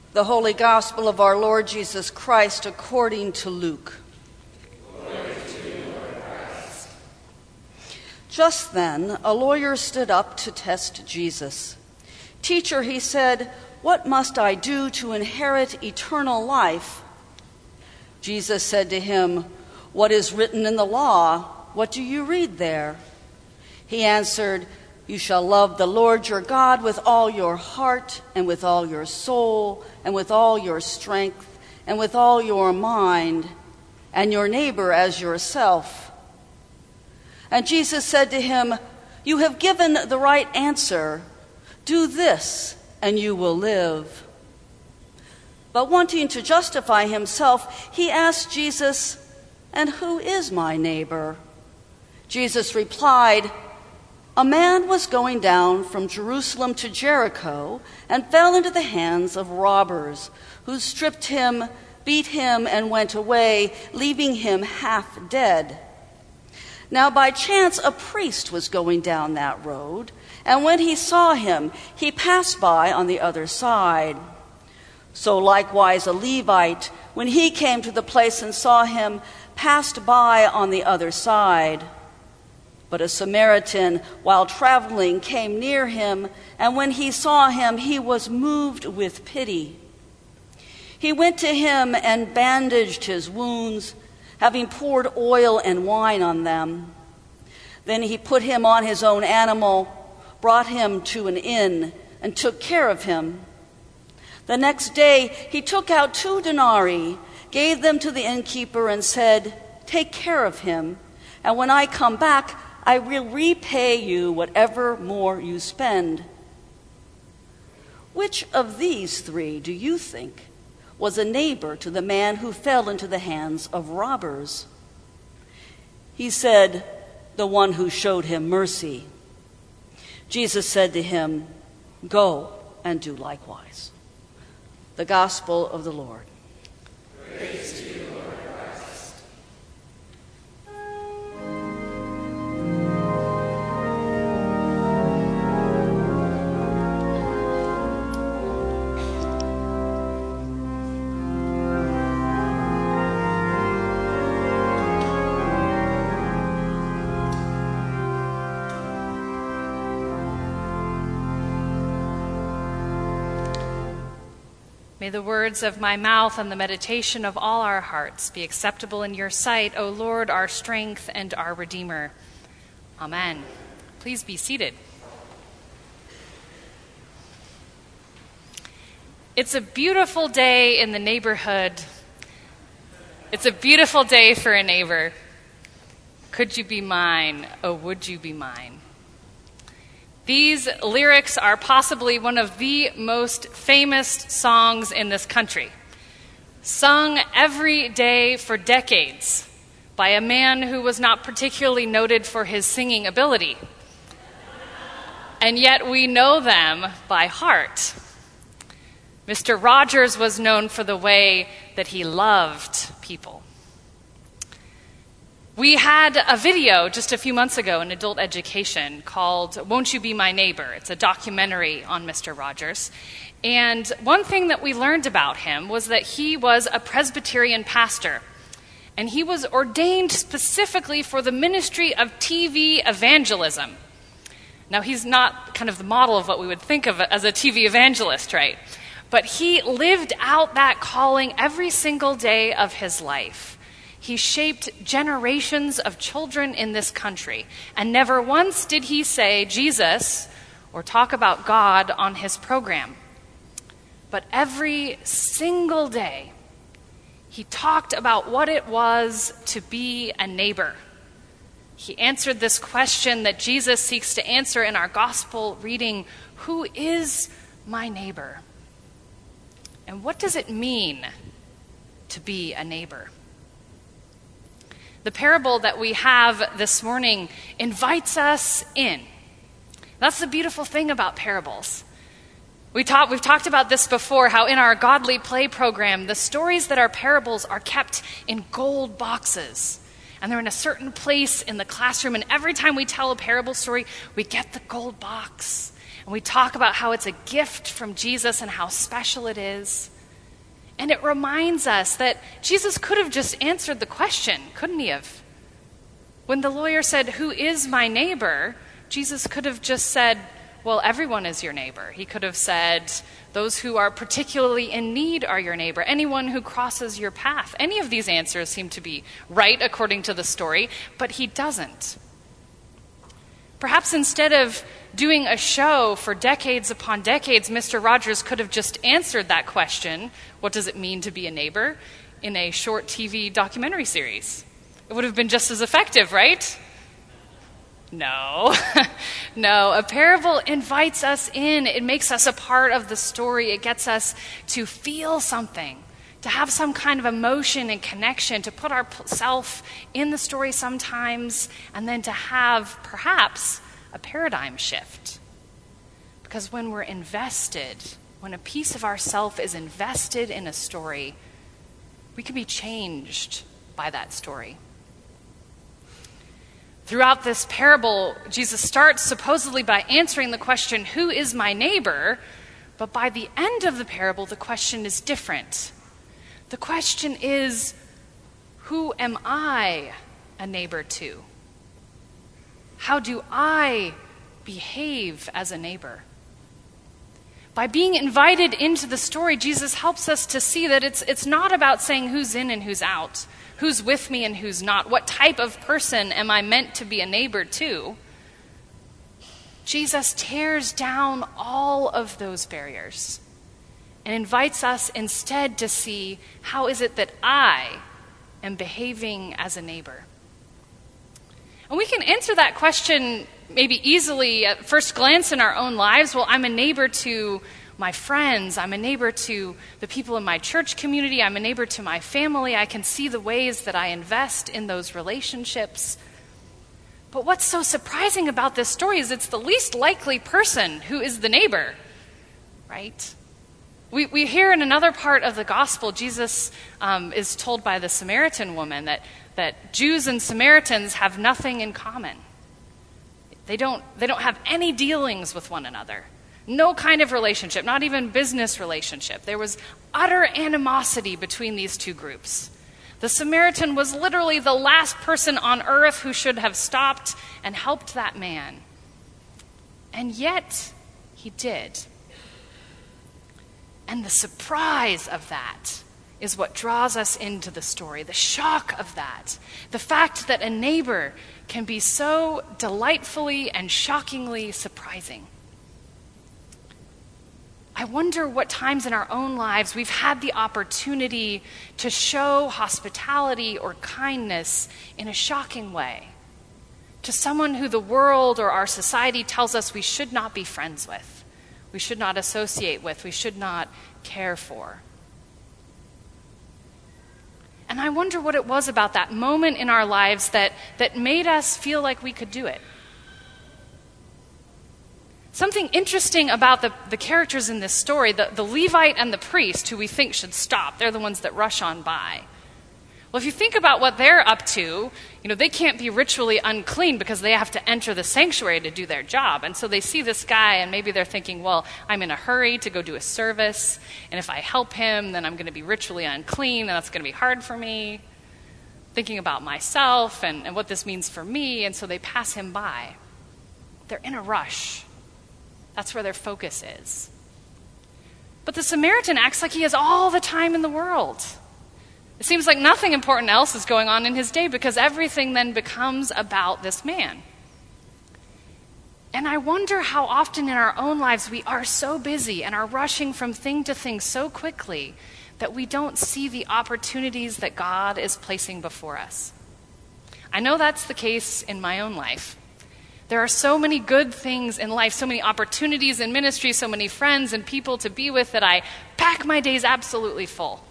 The Holy Gospel of our Lord Jesus Christ according to Luke. Glory to you, Lord Christ. Just then, a lawyer stood up to test Jesus. "Teacher," he said, "what must I do to inherit eternal life?" Jesus said to him, "What is written in the law? What do you read there?" He answered, "You shall love the Lord your God with all your heart and with all your soul and with all your strength and with all your mind, and your neighbor as yourself." And Jesus said to him, "You have given the right answer. Do this and you will live." But wanting to justify himself, he asked Jesus, "And who is my neighbor?" Jesus replied, "A man was going down from Jerusalem to Jericho and fell into the hands of robbers, who stripped him, beat him, and went away, leaving him half dead. Now by chance a priest was going down that road, and when he saw him, he passed by on the other side. So likewise a Levite, when he came to the place and saw him, passed by on the other side. But a Samaritan, while traveling, came near him, and when he saw him, he was moved with pity. He went to him and bandaged his wounds, having poured oil and wine on them. Then he put him on his own animal, brought him to an inn, and took care of him. The next day he took out 2 denarii, gave them to the innkeeper, and said, 'Take care of him, and when I come back, I will repay you whatever more you spend.' Which of these 3 do you think was a neighbor to the man who fell into the hands of robbers?" He said, "The one who showed him mercy." Jesus said to him, "Go and do likewise." The Gospel of the Lord. Praise to you, Lord Christ. May the words of my mouth and the meditation of all our hearts be acceptable in your sight, O Lord, our strength and our Redeemer. Amen. Please be seated. It's a beautiful day in the neighborhood. It's a beautiful day for a neighbor. Could you be mine? Oh, would you be mine? These lyrics are possibly one of the most famous songs in this country, sung every day for decades by a man who was not particularly noted for his singing ability. And yet we know them by heart. Mr. Rogers was known for the way that he loved people. We had a video just a few months ago in adult education called "Won't You Be My Neighbor?" It's a documentary on Mr. Rogers. And one thing that we learned about him was that he was a Presbyterian pastor. And he was ordained specifically for the ministry of TV evangelism. Now, he's not kind of the model of what we would think of as a TV evangelist, right? But he lived out that calling every single day of his life. He shaped generations of children in this country, and never once did he say Jesus or talk about God on his program. But every single day, he talked about what it was to be a neighbor. He answered this question that Jesus seeks to answer in our gospel reading: who is my neighbor? And what does it mean to be a neighbor? The parable that we have this morning invites us in. That's the beautiful thing about parables. We've talked about this before, how in our Godly Play program, the stories that are parables are kept in gold boxes. And they're in a certain place in the classroom. And every time we tell a parable story, we get the gold box. And we talk about how it's a gift from Jesus and how special it is. And it reminds us that Jesus could have just answered the question, couldn't he have? When the lawyer said, "Who is my neighbor?" Jesus could have just said, "Well, everyone is your neighbor." He could have said, "Those who are particularly in need are your neighbor. Anyone who crosses your path." Any of these answers seem to be right according to the story, but he doesn't. Perhaps instead of doing a show for decades upon decades, Mr. Rogers could have just answered that question, what does it mean to be a neighbor, in a short TV documentary series. It would have been just as effective, right? No. No, a parable invites us in. It makes us a part of the story. It gets us to feel something, to have some kind of emotion and connection, to put ourselves in the story sometimes, and then to have perhaps a paradigm shift. Because when we're invested, when a piece of ourself is invested in a story, we can be changed by that story. Throughout this parable, Jesus starts supposedly by answering the question, "Who is my neighbor?" But by the end of the parable, the question is different. The question is, who am I a neighbor to? How do I behave as a neighbor? By being invited into the story, Jesus helps us to see that it's not about saying who's in and who's out, who's with me and who's not, what type of person am I meant to be a neighbor to. Jesus tears down all of those barriers and invites us instead to see, how is it that I am behaving as a neighbor? And we can answer that question maybe easily at first glance in our own lives. Well, I'm a neighbor to my friends. I'm a neighbor to the people in my church community. I'm a neighbor to my family. I can see the ways that I invest in those relationships. But what's so surprising about this story is it's the least likely person who is the neighbor, right? We hear in another part of the gospel, Jesus is told by the Samaritan woman that Jews and Samaritans have nothing in common. They don't have any dealings with one another. No kind of relationship, not even business relationship. There was utter animosity between these two groups. The Samaritan was literally the last person on earth who should have stopped and helped that man. And yet, he did. And the surprise of that is what draws us into the story, the shock of that, the fact that a neighbor can be so delightfully and shockingly surprising. I wonder what times in our own lives we've had the opportunity to show hospitality or kindness in a shocking way to someone who the world or our society tells us we should not be friends with, we should not associate with, we should not care for. And I wonder what it was about that moment in our lives that made us feel like we could do it. Something interesting about the characters in this story, the Levite and the priest, who we think should stop, they're the ones that rush on by. Well, if you think about what they're up to, they can't be ritually unclean because they have to enter the sanctuary to do their job. And so they see this guy and maybe they're thinking, well, I'm in a hurry to go do a service. And if I help him, then I'm going to be ritually unclean and that's going to be hard for me. Thinking about myself and what this means for me. And so they pass him by. They're in a rush. That's where their focus is. But the Samaritan acts like he has all the time in the world. It seems like nothing important else is going on in his day because everything then becomes about this man. And I wonder how often in our own lives we are so busy and are rushing from thing to thing so quickly that we don't see the opportunities that God is placing before us. I know that's the case in my own life. There are so many good things in life, so many opportunities in ministry, so many friends and people to be with that I pack my days absolutely full.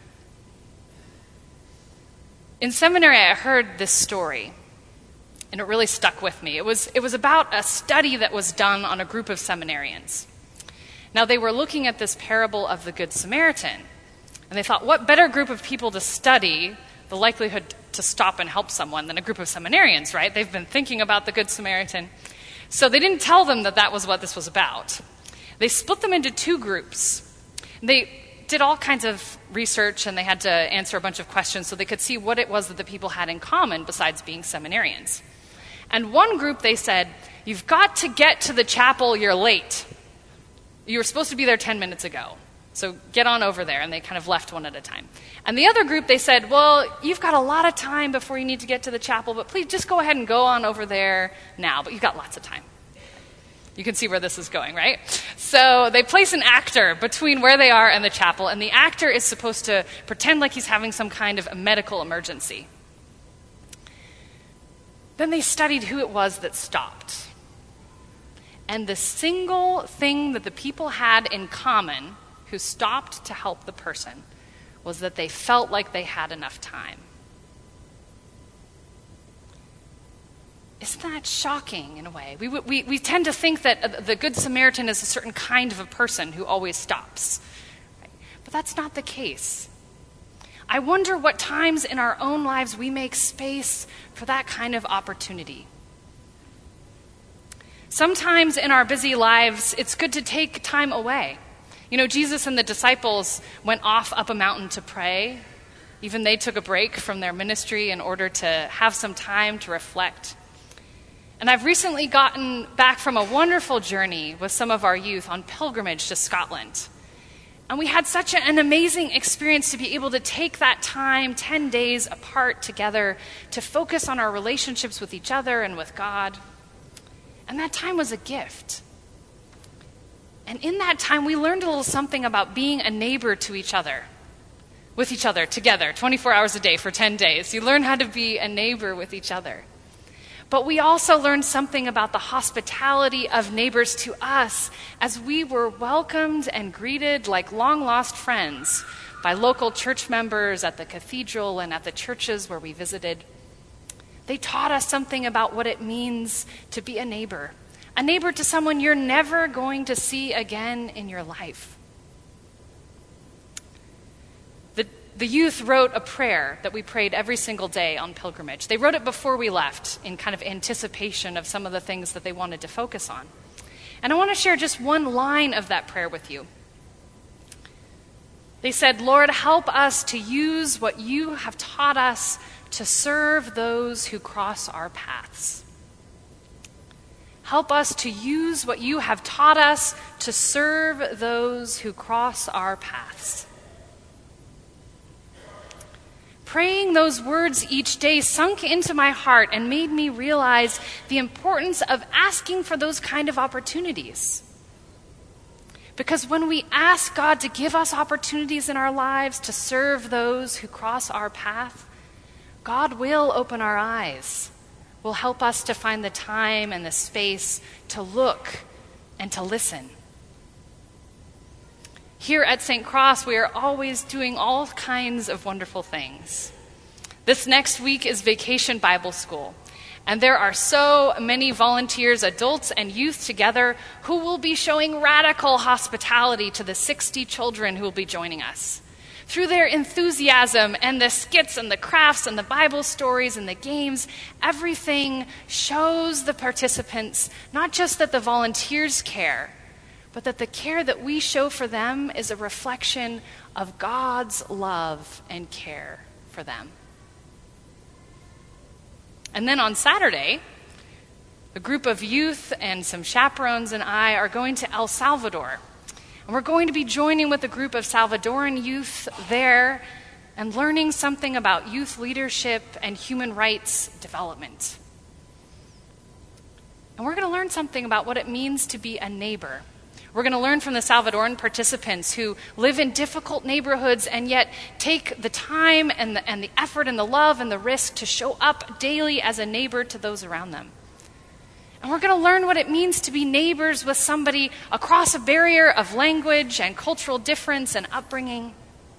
In seminary, I heard this story, and it really stuck with me. It was about a study that was done on a group of seminarians. Now, they were looking at this parable of the Good Samaritan, and they thought, what better group of people to study the likelihood to stop and help someone than a group of seminarians, right? They've been thinking about the Good Samaritan. So they didn't tell them that was what this was about. They split them into two groups. They did all kinds of research, and they had to answer a bunch of questions so they could see what it was that the people had in common besides being seminarians. And one group, they said, you've got to get to the chapel, you're late. You were supposed to be there 10 minutes ago, so get on over there. And they kind of left one at a time. And the other group, they said, well, you've got a lot of time before you need to get to the chapel, but please just go ahead and go on over there now, but you've got lots of time. You can see where this is going, right? So they place an actor between where they are and the chapel, and the actor is supposed to pretend like he's having some kind of a medical emergency. Then they studied who it was that stopped. And the single thing that the people had in common who stopped to help the person was that they felt like they had enough time. Isn't that shocking in a way? We tend to think that the Good Samaritan is a certain kind of a person who always stops. Right? But that's not the case. I wonder what times in our own lives we make space for that kind of opportunity. Sometimes in our busy lives, it's good to take time away. You know, Jesus and the disciples went off up a mountain to pray. Even they took a break from their ministry in order to have some time to reflect. And I've recently gotten back from a wonderful journey with some of our youth on pilgrimage to Scotland. And we had such an amazing experience to be able to take that time, 10 days apart together, to focus on our relationships with each other and with God. And that time was a gift. And in that time, we learned a little something about being a neighbor to each other, with each other, together, 24 hours a day for 10 days. You learn how to be a neighbor with each other. But we also learned something about the hospitality of neighbors to us as we were welcomed and greeted like long-lost friends by local church members at the cathedral and at the churches where we visited. They taught us something about what it means to be a neighbor to someone you're never going to see again in your life. The youth wrote a prayer that we prayed every single day on pilgrimage. They wrote it before we left in kind of anticipation of some of the things that they wanted to focus on. And I want to share just one line of that prayer with you. They said, Lord, help us to use what you have taught us to serve those who cross our paths. Help us to use what you have taught us to serve those who cross our paths. Praying those words each day sunk into my heart and made me realize the importance of asking for those kind of opportunities. Because when we ask God to give us opportunities in our lives to serve those who cross our path, God will open our eyes, will help us to find the time and the space to look and to listen. Here at St. Cross, we are always doing all kinds of wonderful things. This next week is Vacation Bible School, and there are so many volunteers, adults and youth together, who will be showing radical hospitality to the 60 children who will be joining us. Through their enthusiasm and the skits and the crafts and the Bible stories and the games, everything shows the participants not just that the volunteers care, but that the care that we show for them is a reflection of God's love and care for them. And then on Saturday, a group of youth and some chaperones and I are going to El Salvador. And we're going to be joining with a group of Salvadoran youth there and learning something about youth leadership and human rights development. And we're going to learn something about what it means to be a neighbor. We're going to learn from the Salvadoran participants who live in difficult neighborhoods and yet take the time and the effort and the love and the risk to show up daily as a neighbor to those around them. And we're going to learn what it means to be neighbors with somebody across a barrier of language and cultural difference and upbringing.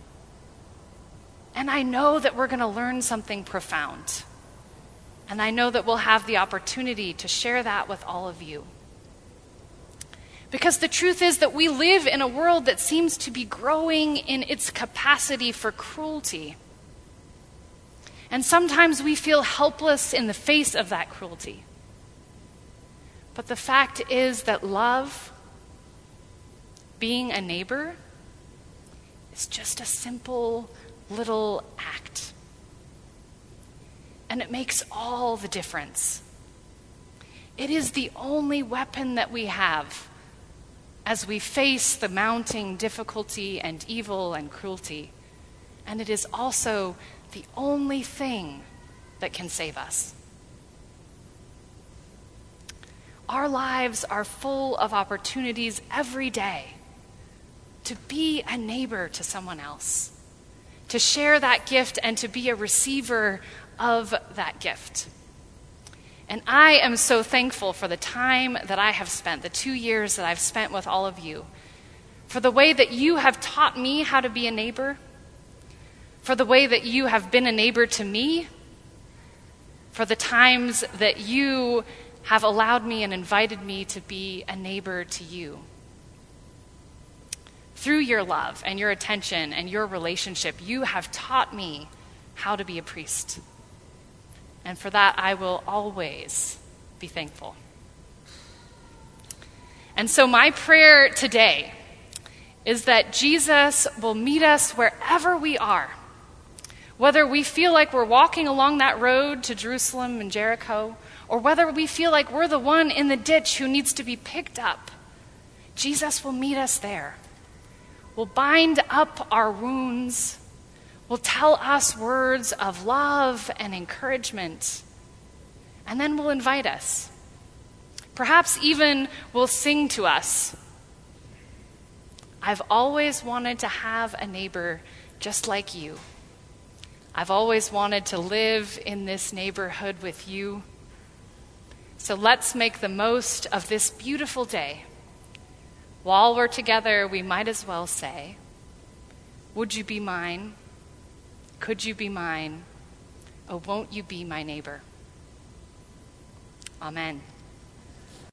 And I know that we're going to learn something profound. And I know that we'll have the opportunity to share that with all of you. Because the truth is that we live in a world that seems to be growing in its capacity for cruelty. And sometimes we feel helpless in the face of that cruelty. But the fact is that love, being a neighbor, is is just a simple little act. And it makes all the difference. It is the only weapon that we have as we face the mounting difficulty and evil and cruelty. And it is also the only thing that can save us. Our lives are full of opportunities every day to be a neighbor to someone else, to share that gift and to be a receiver of that gift. And I am so thankful for the time that I have spent, the 2 years that I've spent with all of you, for the way that you have taught me how to be a neighbor, for the way that you have been a neighbor to me, for the times that you have allowed me and invited me to be a neighbor to you. Through your love and your attention and your relationship, you have taught me how to be a priest. And for that, I will always be thankful. And so my prayer today is that Jesus will meet us wherever we are, whether we feel like we're walking along that road to Jerusalem and Jericho, or whether we feel like we're the one in the ditch who needs to be picked up. Jesus will meet us there. Will bind up our wounds, will tell us words of love and encouragement, and then will invite us. Perhaps even will sing to us. I've always wanted to have a neighbor just like you. I've always wanted to live in this neighborhood with you. So let's make the most of this beautiful day. While we're together, we might as well say, would you be mine? Could you be mine? Oh, won't you be my neighbor? Amen.